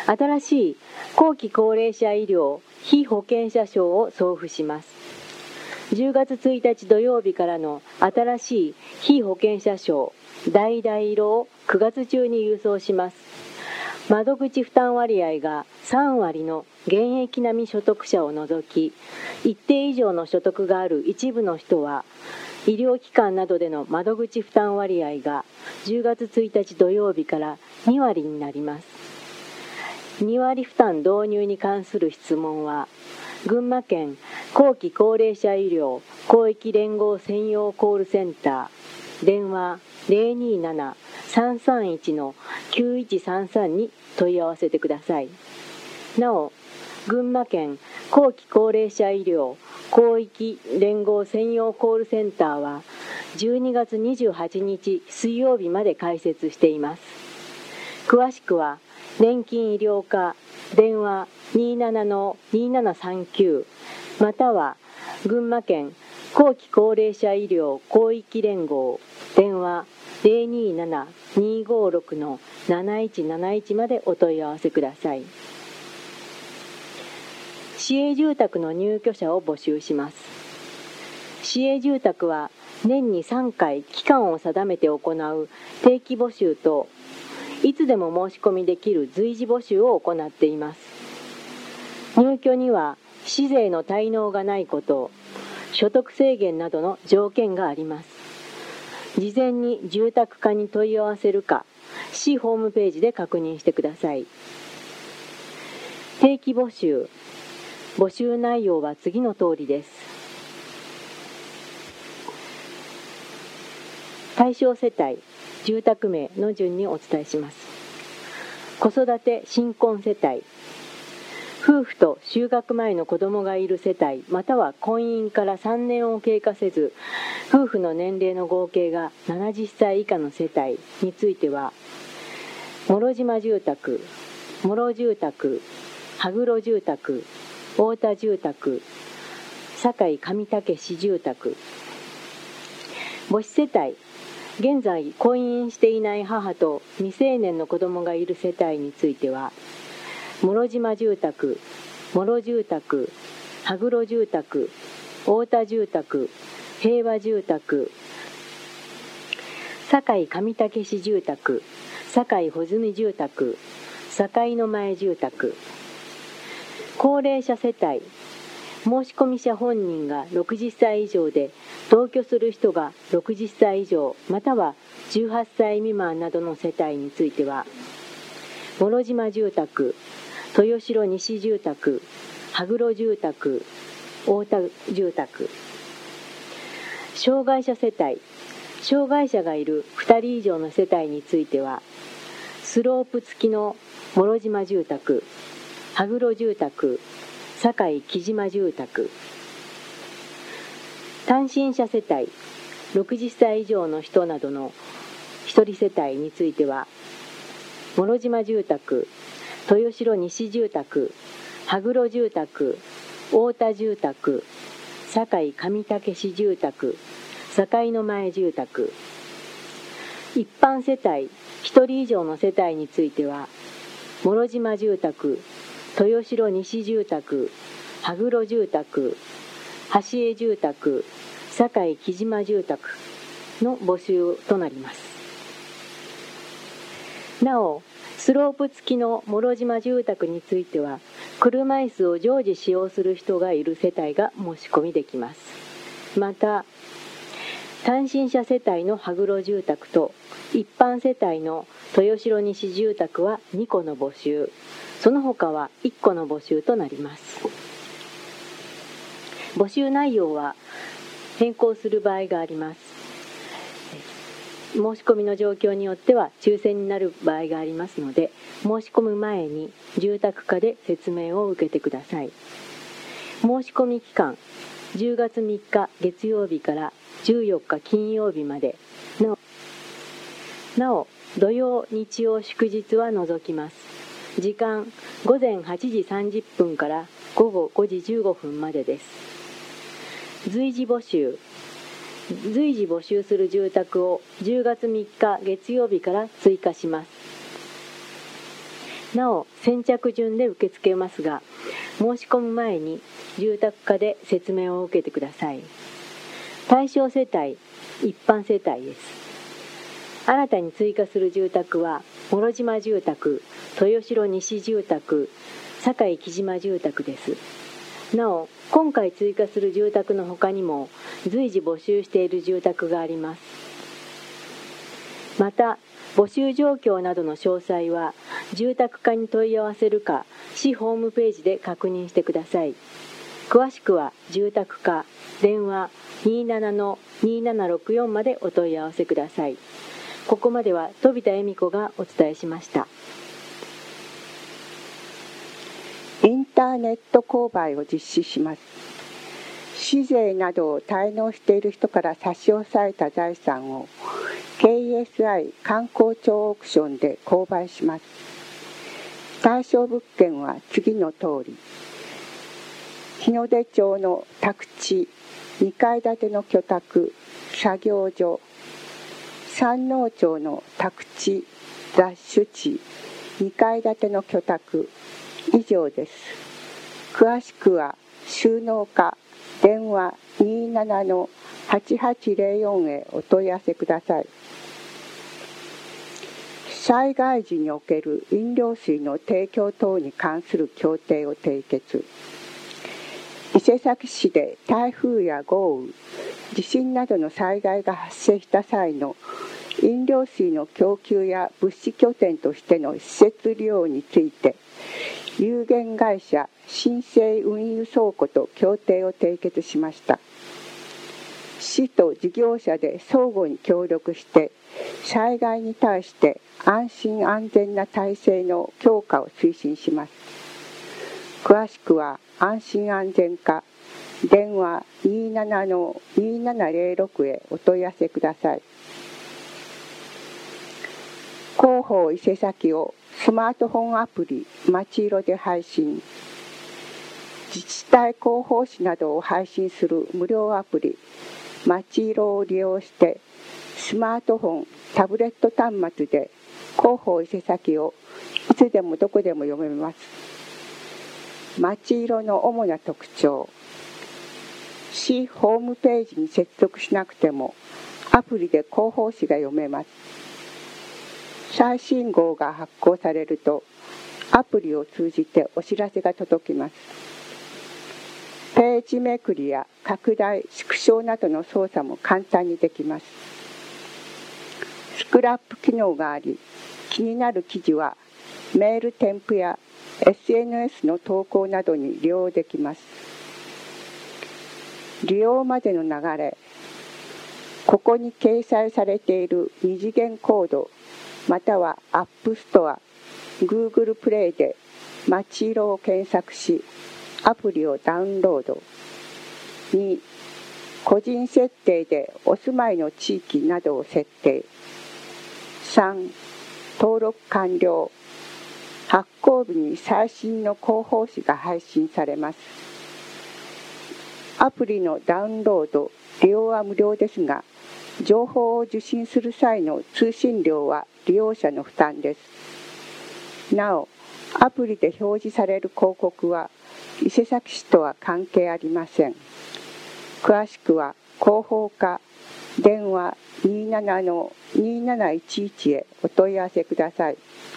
新しい後期高齢者医療被保険者証を送付します。10月1日土曜日からの新しい被保険者証橙色を9月中に郵送します。窓口負担割合が3割の現役並み所得者を除き、一定以上の所得がある一部の人は、医療機関などでの窓口負担割合が10月1日土曜日から2割になります。2割負担導入に関する質問は、群馬県後期高齢者医療広域連合専用コールセンター、電話 027-331-9133 に問い合わせてください。なお、群馬県後期高齢者医療広域連合専用コールセンターは12月28日水曜日まで開設しています。詳しくは年金医療課電話 27-2739 または群馬県後期高齢者医療広域連合電話 027-256-7171 までお問い合わせください。市営住宅の入居者を募集します。市営住宅は年に3回期間を定めて行う定期募集と、いつでも申し込みできる随時募集を行っています。入居には市税の滞納がないこと、所得制限などの条件があります。事前に住宅課に問い合わせるか、市ホームページで確認してください。定期募集。募集内容は次の通りです。対象世帯、住宅名の順にお伝えします。子育て新婚世帯、夫婦と就学前の子供がいる世帯または婚姻から3年を経過せず、夫婦の年齢の合計が70歳以下の世帯については、諸島住宅、諸住宅、羽黒住宅、太田住宅、堺上竹市住宅。母子世帯、現在婚姻していない母と未成年の子供がいる世帯については、諸島住宅、諸住宅、羽黒住宅、太田住宅、平和住宅、堺上竹市住宅、堺穂積住宅、堺の前住宅。高齢者世帯、申込者本人が60歳以上で同居する人が60歳以上または18歳未満などの世帯については、諸島住宅、豊城西住宅、羽黒住宅、太田住宅。障害者世帯、障害者がいる2人以上の世帯については、スロープ付きの諸島住宅、羽黒住宅、堺木島住宅。単身者世帯、60歳以上の人などの一人世帯については、諸島住宅、豊城西住宅、羽黒住宅、太田住宅、堺上竹市住宅、堺の前住宅。一般世帯、一人以上の世帯については、諸島住宅、豊城西住宅、羽黒住宅、橋江住宅、堺木島住宅の募集となります。なお、スロープ付きの諸島住宅については、車椅子を常時使用する人がいる世帯が申し込みできます。また、単身者世帯の羽黒住宅と一般世帯の豊城西住宅は2個の募集、その他は1個の募集となります。募集内容は変更する場合があります。申し込みの状況によっては抽選になる場合がありますので、申し込む前に住宅課で説明を受けてください。申し込み期間、10月3日月曜日から14日金曜日まで。なお、土曜、日曜、祝日は除きます。時間、午前8時30分から午後5時15分までです。随時募集。随時募集する住宅を10月3日月曜日から追加します。 なお先着順で受け付けますが、申し込む前に住宅課で説明を受けてください。対象世帯、一般世帯です。新たに追加する住宅は諸島住宅、豊城西住宅、堺木島住宅です。なお今回追加する住宅の他にも随時募集している住宅があります。また募集状況などの詳細は住宅課に問い合わせるか市ホームページで確認してください。詳しくは住宅課電話 27-2764 までお問い合わせください。ここまでは飛田恵美子がお伝えしました。 インターネット購買を実施します。市税などを滞納している人から差し押さえた財産を KSI 観光庁オークションで購買します。対象物件は次の通り。日の出町の宅地、2階建ての居宅、作業所、山王町の宅地、雑種地、2階建ての居宅、以上です。詳しくは収納課電話 27-8804 へお問い合わせください。災害時における飲料水の提供等に関する協定を締結。伊勢崎市で台風や豪雨、地震などの災害が発生した際の飲料水の供給や物資拠点としての施設利用について、有限会社新生運輸倉庫と協定を締結しました。市と事業者で相互に協力して災害に対して安心安全な体制の強化を推進します。詳しくは安心安全課電話 27-2706 へお問い合わせください。広報伊勢崎をスマートフォンアプリまちいろで配信。自治体広報誌などを配信する無料アプリまちいろを利用してスマートフォン、タブレット端末で広報伊勢崎をいつでもどこでも読めます。まちいろの主な特徴。市ホームページに接続しなくてもアプリで広報誌が読めます。最新号が発行されるとアプリを通じてお知らせが届きます。ページめくりや拡大、縮小などの操作も簡単にできます。スクラップ機能があり、気になる記事はメール添付や SNS の投稿などに利用できます。利用までの流れ、ここに掲載されている二次元コードまたは App Store、Google プレイでまちいろを検索し、アプリをダウンロード。2、個人設定でお住まいの地域などを設定。3、登録完了。発行日に最新の広報誌が配信されます。アプリのダウンロード、利用は無料ですが、情報を受信する際の通信料は利用者の負担です。なお、アプリで表示される広告は伊勢崎市とは関係ありません。詳しくは広報課電話 27-2711 へお問い合わせください。